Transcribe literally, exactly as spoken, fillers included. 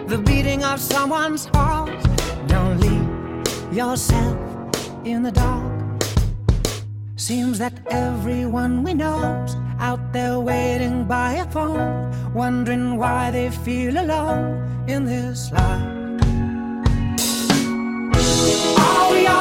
the beating of someone's heart. Don't leave yourself in the dark. Seems that everyone we know's out there waiting by a phone, wondering why they feel alone in this life. All we are